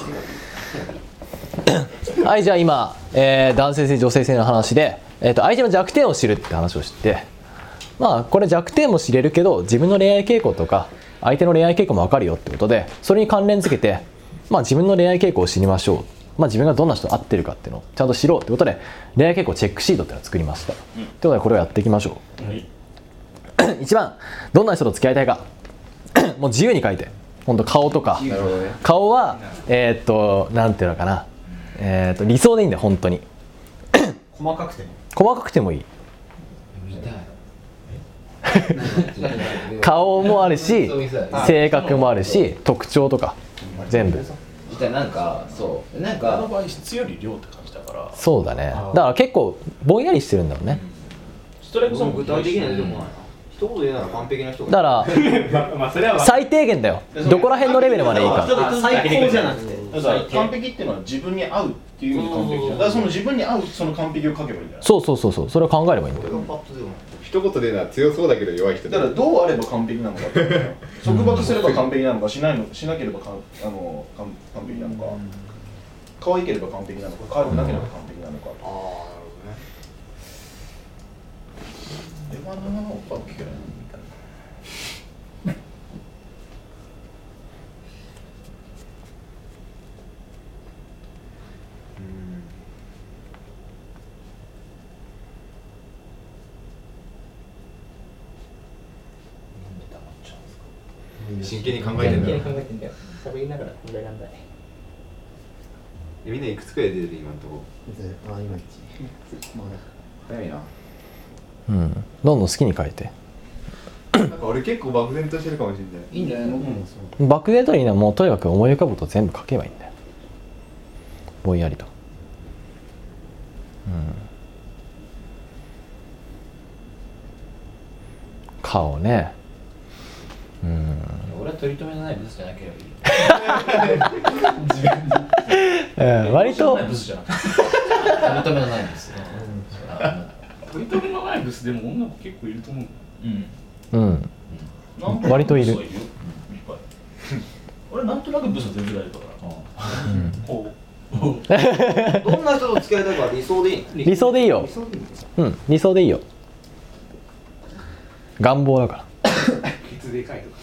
はい、じゃあ今、男性性女性性の話で、相手の弱点を知るって話をして、まあこれ弱点も知れるけど自分の恋愛傾向とか相手の恋愛傾向も分かるよってことで、それに関連づけて、まあ、自分の恋愛傾向を知りましょう、まあ、自分がどんな人と会ってるかっていうのをちゃんと知ろうってことで恋愛傾向チェックシートっていうのを作りました、ということでこれをやっていきましょう、はい、1番どんな人と付き合いたいかもう自由に書いて、本当顔とか、ね、顔はなんていうのかな、理想でいいんだよ本当に細かくてもいい顔もあるし性格もあるし特徴とか全部なんかそうなんかあの場合質より量って感じだから。 そうだね。だから結構ぼんやりしてるんだろうね。 ストライクゾーン具体的な出てこないな。一言で言うなら完璧な人がだから最低限だよ。どこら辺のレベルまでいいか。 最高じゃなくて完璧っていうのは自分に合うっていう意味で完璧じゃん。だからその自分に合うその完璧を書けばいいんだよ。 そうそれを考えればいいんだよ。 一言で言うのは強そうだけど弱い人だからどうあれば完璧なのか束縛すれば完璧なのかしなければ完璧なのか、可愛ければ完璧なのか可愛くなければ完璧なのか。ああ、なるほどね。レバノンのおっぱいも聞けないみたいな。 真剣に考えてんだよ。 喋りながら考えらんない。 みんないくつくらい出てる今のとこ。 あ、今1。 早いな。 うん。どんどん好きに書いて。 なんか俺結構漠然としてるかもしれない。 いいんじゃないの？僕もそう。 漠然といいな、もうとにかく思い浮かぶこと全部書けばいいんだよ。ぼんやりと。顔ね。 俺は取り留めのないブスじゃなければいい。 割とブスじゃなくて取り留めのないブス。 取り留めのないブスでも女の子結構いると思う。 割といる。 俺なんとなくブスは全然大丈夫だから。 どんな人と付き合いたいか理想でいい？ 理想でいいよ。理想でいいよ。願望だから。 ケツでかいとか。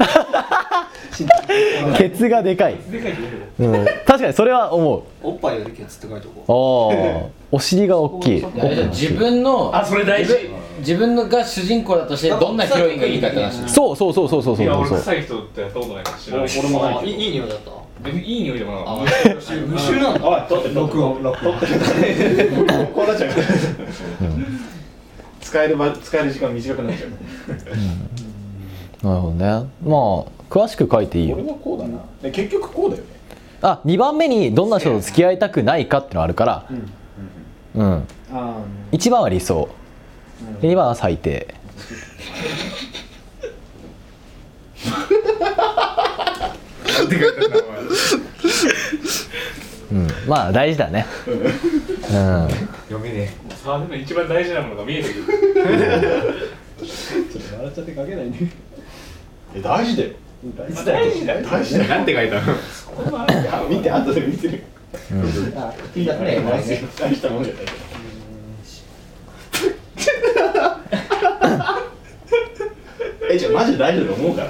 ケツがでかい。確かにそれは思う。 おっぱいよりケツって書いておこう。お尻が大きい。 自分のそれ大事。 自分が主人公だとしてどんなヒロインがいいかって話。 そう。 いや俺臭い人ってやったことないから知らない。俺もない。 いい匂いだった。 別にいい匂いでもな。 無臭なんだ。 おい、取って録音こうなっちゃうから。使える時間短くなっちゃう。 なるほどね。まあ詳しく書いていいよ。 俺はこうだな。で結局こうだよね。 2番目にどんな人と付き合いたくないかっていうのがあるから、1番は理想、2番は最低。まあ大事だね。 読めねさあでも一番大事なものが見えてくる。ちょっと笑っちゃって書けないね。大事だよ。大事だよ。 なんて書いたの？ 見て後で見てる。 いいだね。 大したもんじゃない。じゃあマジで大丈夫だと思うから。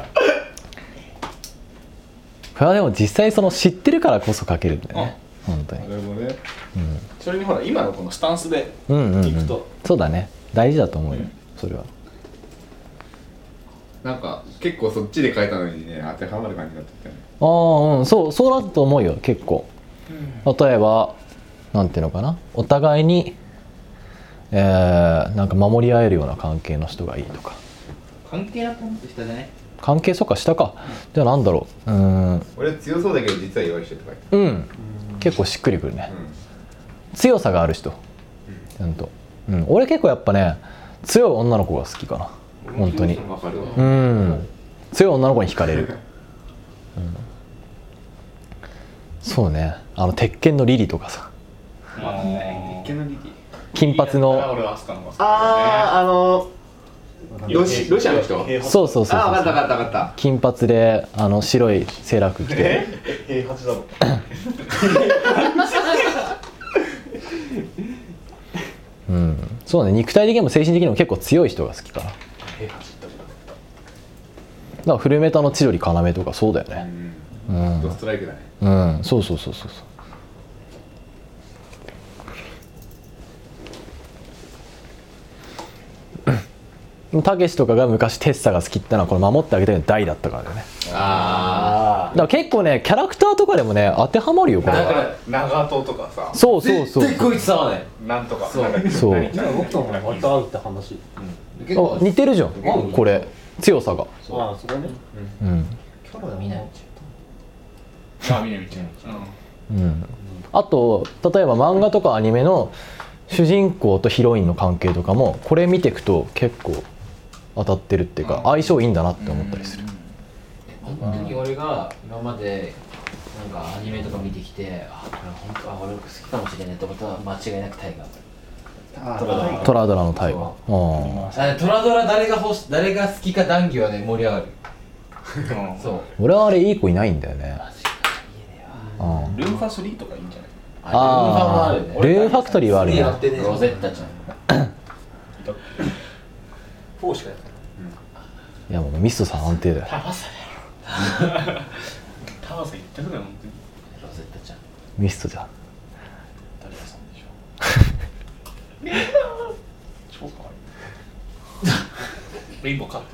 これはでも実際その知ってるからこそ書けるんだよね。本当に。 なるほどね。それにほら今のこのスタンスでいくと。そうだね。大事だと思うよ。それは。 なんか結構そっちで書いたのにね当てはまる感じだったよね。 そうだと思うよ結構。例えばなんていうのかな、お互いに、なんか守り合えるような関係の人がいいとか。 関係なくなってきたじゃない？ 関係そっか下か。じゃあなんだろう。 俺強そうだけど実は弱い人って書いて結構しっくりくるね。強さがある人。ちゃんと。俺結構やっぱね強い女の子が好きかな。本当に。強い女の子に惹かれる。そうね。鉄拳のリリとかさ。 鉄拳のリリ。 金髪の。 ロシアの人。 そうそうそうあ、分かそう、 った分かった分かっ金髪で白いセーラー服着て、 平八だろ。 うん、そうね、肉体的にも精神的にも結構強い人が好きかな。だからフルメタの千鳥要とかそうだよた。 ね。うん、 ドストライクだね。 うん、そうそうそうそうそう。たけしとかが昔テッサが好きってのはこれ守ってあげたいの大だったからだよね。 あだから結構ねキャラクターとかでもね当てはまるよこれ。 長門とかさ、 そうそうそう。 絶対こいつさねなんとか。 そうなんだっけそう何僕とも割と合うって話。 結構あ似てるじゃんこれ強さが。 ああ、そこね。 うん。 キャラが見ないあ、見て。 うん、あと例えば漫画とかアニメの主人公とヒロインの関係とかもこれ見ていくと結構当たってるっていうか相性いいんだなって思ったりする。 本当に俺が今までなんかアニメとか見てきて、あ、これ本当俺好きかもしれないってことは間違いなくタイガー。 トラドラのタイガー。 トラドラ誰が好きか談義はね盛り上がる。そう。 俺はあれいい子いないんだよね。 ルンファ3とかいいんじゃない？ ああ、ルーンファクトリーはあるね。 ロゼッタちゃん。 4しかやってない。 いやもうミストさん安定だよ。 タマさん言ってくれよ、本当に。 ロゼッタちゃん。 ミストじゃん。 誰さんでしょ。超可愛い。レインボーカット。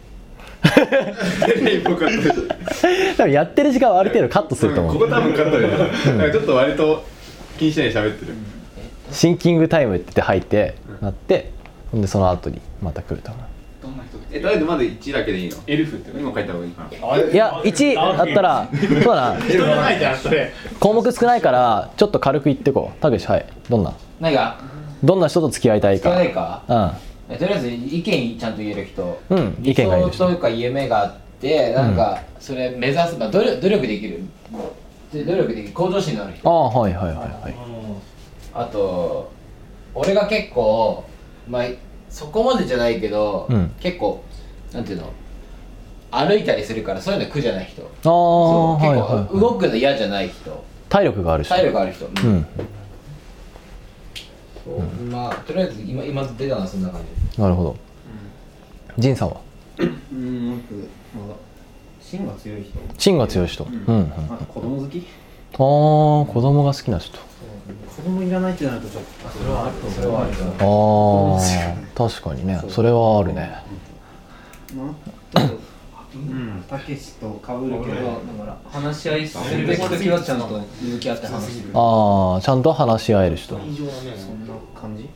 多分やってる時間はある程度カットすると思う。 ここ多分カットで、なんかちょっと割と気にしないで喋ってる。 シンキングタイムって言って入ってなってほんでその後にまた来ると思う。 どんな人？ とりあえずまず1だけでいいの？ エルフって今書いた方がいいかな。 いや1あったらそうだな、 人じゃないじゃんそれ。 項目少ないからちょっと軽く言ってこう。たけし、はい、どんな人と付き合いたい付き合いたいか。 か。とりあえず意見ちゃんと言える人。 うん意見がいる人。 理想というか夢があってなんかそれ目指す努力できる。で努力できる向上心のある人。 ああはいはいはいはい。 あと俺が結構まあそこまでじゃないけど、 うん結構なんていうの歩いたりするからそういうの苦じゃない人。 ああそうはい結構はい。 動くの嫌じゃない人。 体力がある人。 体力ある人。 うんそうまあとりあえず今出たのはそんな感じ。 なるほど。ジンさんは僕、芯が強い人。 芯が強い人。うんうん。 あと子供好き。 ああ子供が好きな人。 子供いらないってなるとちょっと。それはある。それはある。 ああ確かにねそれはあるね。 たけしと被るけど、だから話し合いするべき時はちゃんと向き合って話する。 ああちゃんと話し合える人。 異常だね。そんな感じ。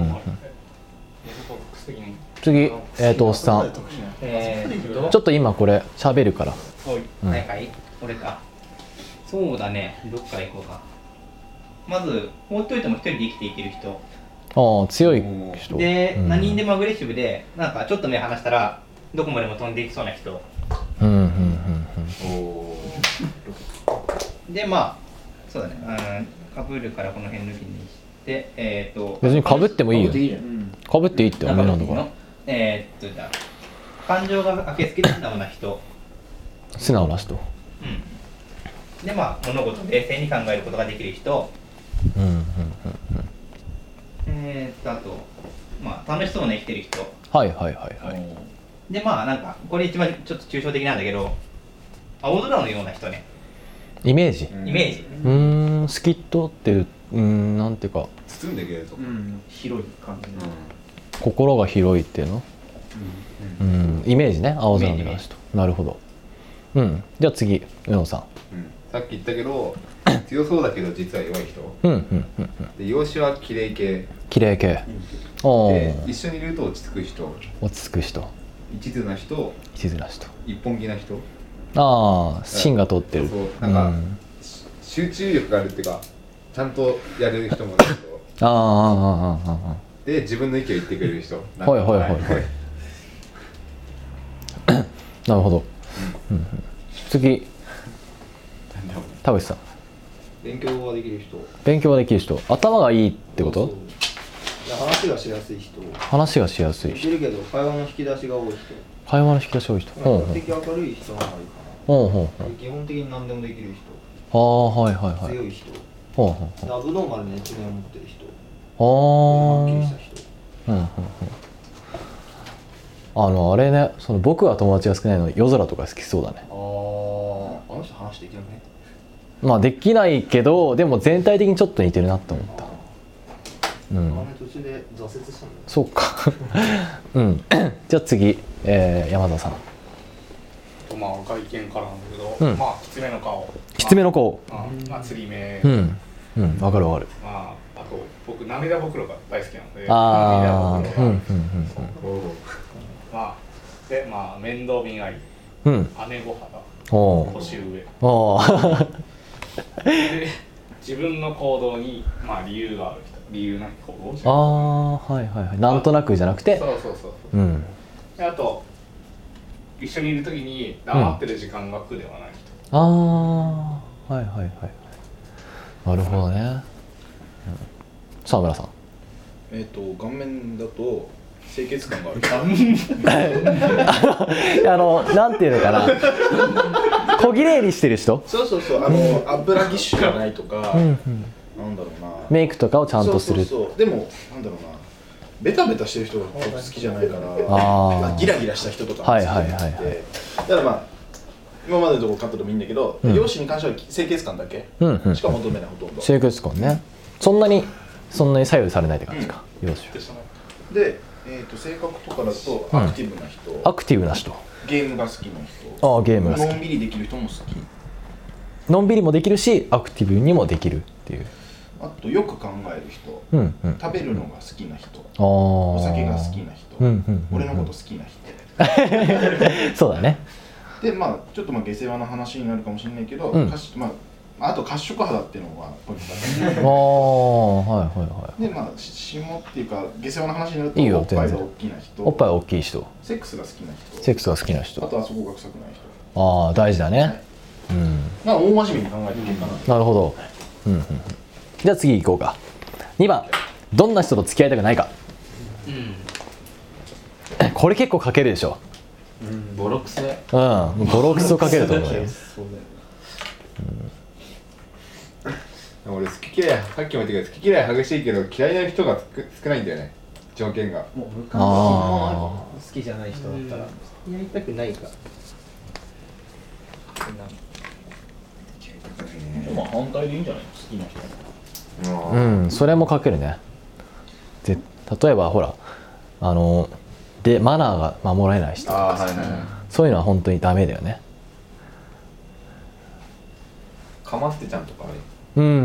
次おっさんちょっと今これ喋るから。 はいはい、俺か。そうだね、どっから行こうか。まず、放っておいても一人で生きていける人。 ああ強い人で、 うん何にでもアグレッシブで、なんかちょっと目離したら、どこまでも飛んでいきそうな人。 うんうんうんで、まあ、そうだね、かぶるからこの辺抜きにして、 別にかぶってもいいよ。 いいじゃん。 かぶっていいっておめえなんだから。 じゃあ、感情が明けつけて素直な人。 素直な人。 で、まあ、物事を冷静に考えることができる人。 うんうんうんうん。 あと、まあ、楽しそうに生きてる人。 はいはいはいはい。 で、まあ、なんか、これ一番ちょっと抽象的なんだけど、青空のような人ね。 イメージ。 イメージ。 スキットっていうなんていうか包んでいけると。 広い感じの。 心が広いっていうの。イメージね青空のような人。なるほど。じゃあ次宇野さん。 さっき言ったけど強そうだけど実は弱い人。で容姿は綺麗系。 綺麗系。 で一緒にいると落ち着く人。 落ち着く人。 一途な人。 一途な人。 一本気な人。 ああ芯が通ってる。 そうなんか集中力があるっていうかちゃんとやる人もいる人。で自分の意見を言ってくれる人。 はいはいはいはい。なるほど。次田口さん。 勉強ができる人。 勉強ができる人。頭がいいってこと？ 話がしやすい人、 話がしやすい人、 いるけど会話の引き出しが多い人、 会話の引き出し多い人、 比較的明るい人の方がいいかほうほうな。で基本的に何でもできるほう、ああはいはい人、 はい、 強い人、 ほうほうほう、 でアブノーマルな一面を持ってる人、 あはっきりした人。 あれね、その僕は友達が少ないのに夜空とか好きそうだね。 あの人話できなくね。 まあできないけど、でも全体的にちょっと似てるなって思った。 途中で挫折したんだよ。 そうかじゃあ次、山田さん。 まあ外見からなんだけど、まあきつめの顔、 きつめの子、 まあ釣り目、 わかるわかる。 まああと僕涙袋が大好きなので、 ああ、 涙袋がまあでまあ面倒見がいい、姉御肌、年上で自分の行動にまあ理由がある人、理由なき行動をしてる。 はいはいはい、なんとなくじゃなくて、 そうであと一緒にいるときに黙ってる時間が苦ではない人。 はいはいはい、なるほどね。沢村さん。 顔面だと清潔感がある。 なんていうのかな、小綺麗にしてる人。 そう油ぎっしゅじゃないとか、なんだろうな、 メイクとかをちゃんとする。 そうでもなんだろうな、ベタベタしてる人が好きじゃないから、ギラギラした人とかも好きじゃなくて、だからまあ今までのところカットでもいいんだけど、容姿に関しては清潔感だけしか求めない、ほとんど清潔感ね。そんなに左右されないって感じか、容姿で、性格とかだとアクティブな人、 アクティブな人、 ゲームが好きな人、 ゲームが好き、 のんびりできる人も好き、 のんびりもできるしアクティブにもできるっていう。 あとよく考える人、食べるのが好きな人、お酒が好きな人、俺のこと好きな人そうだね。 でまあちょっと下世話な話になるかもしれないけど、あと褐色肌っていうのがポイントだね。でまあ下っていうか下世話な話になると、おっぱいが大きな人、 おっぱい大きい人、 セックスが好きな人、 セックスが好きな人、 あとあそこが臭くない人。 大事だね。 大真面目に考えていけるかな。 なるほど。じゃあ次行こうか。2番、どんな人と付き合いたくないか。これ結構かけるでしょ。 ボロクソ。 ボロクソかけると思うよ。 俺好き嫌い、さっきも言ったけど好き嫌い激しいけど嫌いな人が少ないんだよね、条件が。 もう無関心も好きじゃない人だったらやりたくないか。 まあ反対でいいんじゃない、好きな人。 それもかけるね。例えばほらでマナーが守られない人とかさ、そういうのは本当にダメだよね。 かまってちゃんとかあれ。 この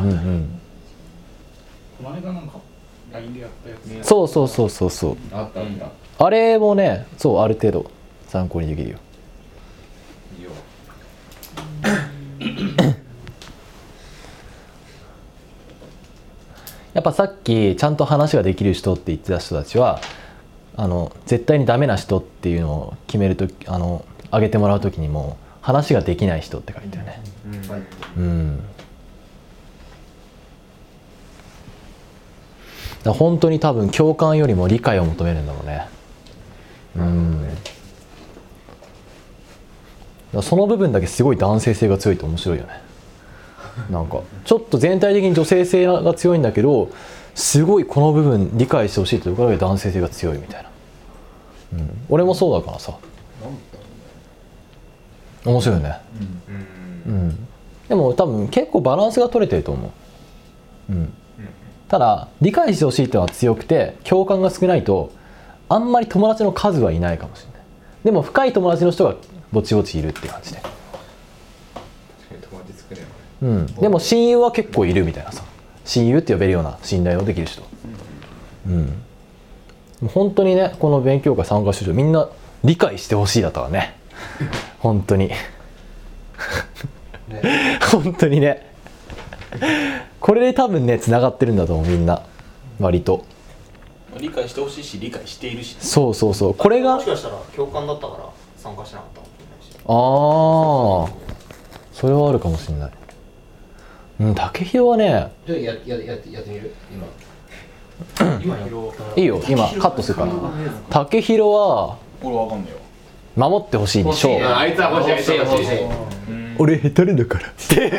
間なんか LINE でやったやつ。 そうあったあった。 あれもね、ある程度参考にできるよ。 いいよ。 やっぱさっきちゃんと話ができる人って言ってた人たちは絶対にダメな人っていうのを決めるとき挙げてもらうときにも話ができない人って書いてあるね。だ本当に多分共感よりも理解を求めるんだろうね。だその部分だけすごい男性性が強いと面白いよね。なんかちょっと全体的に女性性が強いんだけど、すごいこの部分理解してほしいということで男性性が強いみたいな。俺もそうだからさ。面白いよね。でも多分結構バランスが取れてると思う。ただ理解してほしいっていうのは強くて共感が少ないとあんまり友達の数はいないかもしれない。でも深い友達の人がぼちぼちいるって感じで。 友達作れよ。 でも親友は結構いるみたいなさ、親友って呼べるような信頼のできる人。本当にね、この勉強会参加してる人みんな理解してほしいだったわね。本当に本当にね、これで多分ねつながってるんだと思う、みんな割と理解してほしいし理解しているし、 そうこれがもしかしたら共感だったから参加しなかったかもしれないし。 それはあるかもしれない。武宏はね、 やってみる今。 いいよ今カットするから武宏は俺わかんないよ。 守ってほしいでしょうあいつは欲しい欲しい。 俺ヘタレだからって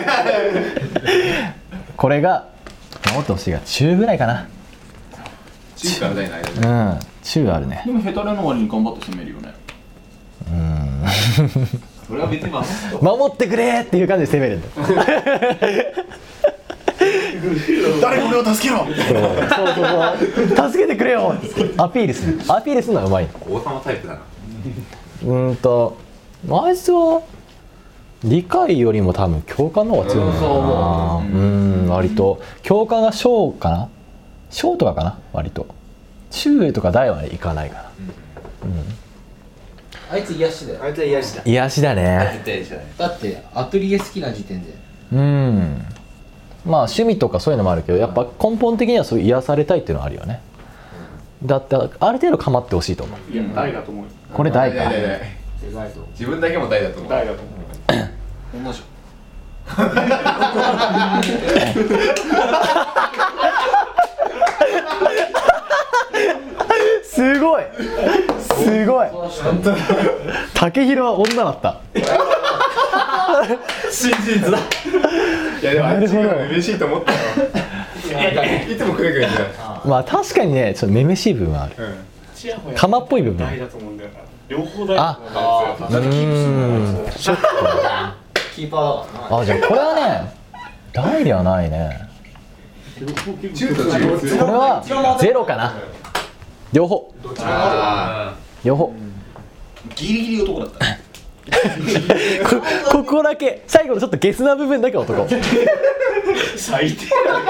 これが守ってほしいが中ぐらいかな。 中華みたいな間で。 うん中あるね。 でもヘタレの割に頑張って攻めるよね。 それは別に守守ってくれーっていう感じで攻めるんだよ誰か俺を助けろ。 そう助けてくれよアピールするのはうまい。 王様タイプだな。 あいつは理解よりも多分共感の方が強いんだよな。割と共感が小かな小とかかな割と中とか大はいかないかな。 あいつ癒しだよ。 あいつは癒しだ。 癒しだね。 だってアトリエ好きな時点でまあ趣味とかそういうのもあるけどやっぱ根本的にはそういう癒されたいっていうのはあるよね。だってある程度構ってほしいと思う。 いや大だと思うよ。 これ大か自分だけも大だと思う。 大だと思う。 同じ。 すごいすごい武宏は女だった真実だ。 いやでもあっちが嬉しいと思ったよ。いつもくれくれんじゃん。 まあ確かにねちょっとめめしい部分はある。 ちやほや釜っぽい部分大だと思うんだよな。両方大だと思うんだよ。 ショック。 キーパーだからな。 じゃあこれはね大ではないね。 中と中。 これはゼロかな。両方両方ギリギリ男だったね。 ここだけ最後のちょっとゲスな部分だけ男最低だ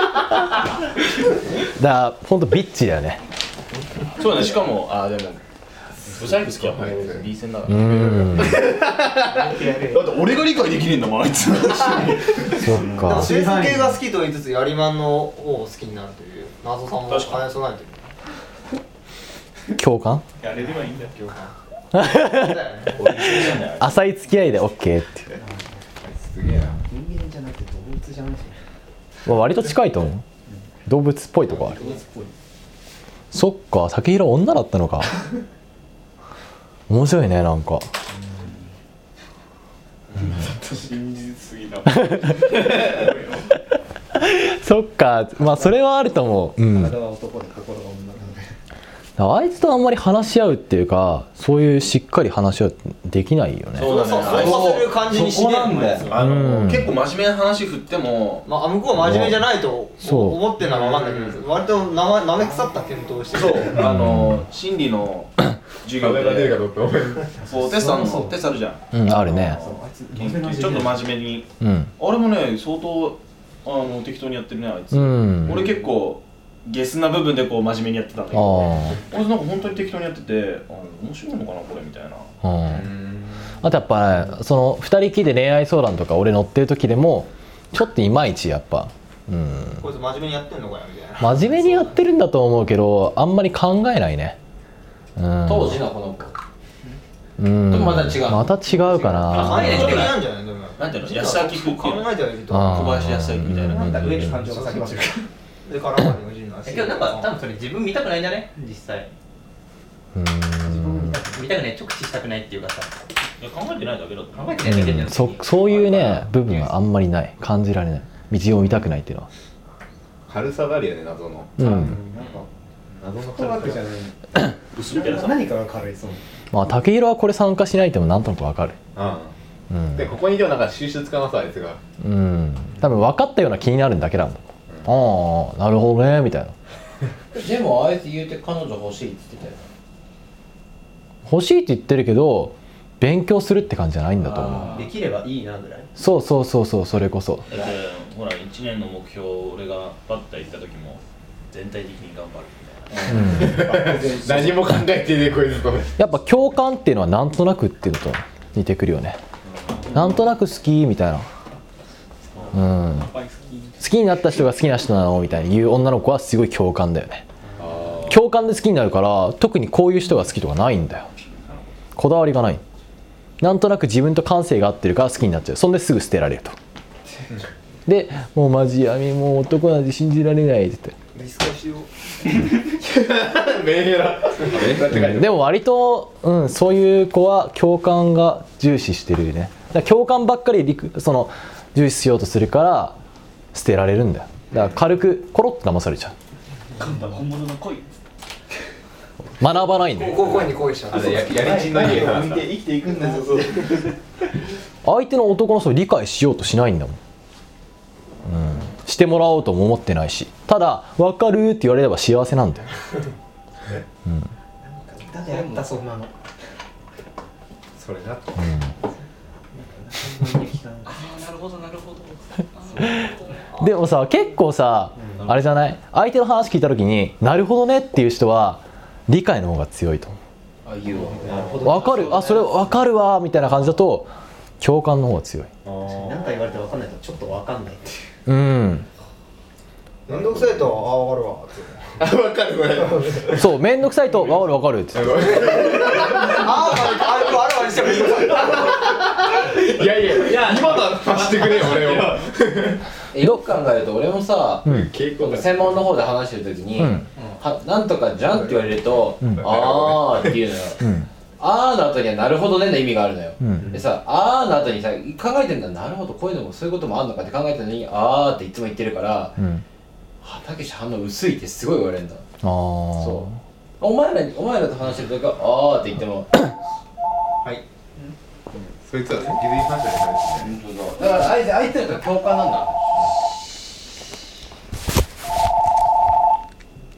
からほんとビッチだよね。 そうだね。しかもでもブサイク好きやもんね。リーセンだから。だって俺が理解できねえんだもんあいつ。 そっでもか清楚系が好きと言いつつやりまんの方を好きになるという謎さんも兼ね備えてる。 共感やれればいいんだよ。 浅い付き合いで OK ってすげえな。 人間じゃなくて動物じゃないし。 まあ割と近いと思う。動物っぽいとこある。そっか武宏女だったのか。面白いねなんか。 真実すぎだ。 そっかまあそれはあると思う。 体は男で心が女なので。 あいつとあんまり話し合うっていうかそういうしっかり話し合うってできないよね。 そうだね。 そうさせる感じにしてるんだよ。 結構真面目な話振ってもまあ向こうは真面目じゃないとそう思ってるのは分かんないけど割となめ腐った検討をしてる。 そう心理の授業壁が出るかでどうか思う。 そうテストあるじゃん。 あるね。 ちょっと真面目にあれもね相当適当にやってるねあいつ。俺結構ゲスな部分でこう真面目にやってたんだけど俺なんか本当に適当にやってて面白いのかなこれみたいな。 あとやっぱねその2人きりで恋愛相談とか俺乗ってる時でもちょっといまいちやっぱこいつ真面目にやってんのかよみたいな。 真面目にやってるんだと思うけどあんまり考えないね。 当時のこの子また違う。 また違うかな。 考えてないんじゃないでも。 なんていうの安明君っていう考のえてはいると。 あ小林康明みたいな感じ上に感情が先走る。 でからまで無人の足。 けどなんか多分それ自分見たくないんじゃね実際。見たくない直視したくないっていうかさ。 いや考えてないだけだと考えてないだけじゃん。 そういうね部分はあんまりない感じられない。道を見たくないっていうのは。 軽さがあるよね謎の。 謎の科学じゃない薄みたいなさ。 何かが軽いそう。 まあ武宏はこれ参加しないともなんとなくわかる。 でここにでもなんか収集つかますあいつが。 多分分かったような気になるんだけなんだ。ああなるほどねみたいな。 でもあいつ言うて彼女欲しいって言ってたよ。 欲しいって言ってるけど勉強するって感じじゃないんだと思う。 できればいいなぐらい。 そうそれこそ。 だってほら1年の目標俺がバッター行った時も全体的に頑張るみたいな。 何も考えてねえこいつと。 やっぱ共感っていうのはなんとなくっていうのと似てくるよね。なんとなく好きみたいな。好きになった人が好きな人なのみたいに言う女の子はすごい共感だよね。共感で好きになるから特にこういう人が好きとかないんだよ。こだわりがない。なんとなく自分と感性が合ってるから好きになっちゃう。そんですぐ捨てられると。でもうマジ闇もう男なんて信じられないって言ってリスケしよう。 メンヘラでも割と、そういう子は共感が重視してるね。だから共感ばっかりその重視しようとするから捨てられるんだよ。だから軽くコロッと騙されちゃう。 今度は本物の恋。 学ばないんだよ。 声に恋しちゃう。 やりちんの家が見て生きていくんだよ。そう相手の男の人を理解しようとしないんだもん。してもらおうとも思ってないし、ただ分かるって言われれば幸せなんだよ。 歌であったそんなの。 それなってなるほどなるほど。 でもさ、結構さ、あれじゃない、相手の話聞いた時になるほどねっていう人は理解の方が強いと思あ、言うわ。 う。分かる、あ、それ分かるわみたいな感じだと共感の方が強い。 なんか言われて分かんないとちょっと分かんないっていう。 めんどくさいと分かるわって。 分かるこれそう、めんどくさいと分かる分かるって。 あるわしてもいい。 いや今のは貸してくれよ俺をよく考えると俺もさ、 傾向が専門の方で話してる時に、なんとかじゃんって言われると、あーって言うのよ。あーの後にはなるほどねの意味があるのよ。でさ、あーの後にさ、考えてんだ、なるほど、こういうのもそういうこともあるのかって考えてるのに、あーっていつも言ってるから、たけし反応薄いってすごい言われるんだ。そう。お前らと話してる時は、あーって言っても、 はいそいつは先に話したりされてだから相手と共感なんだ。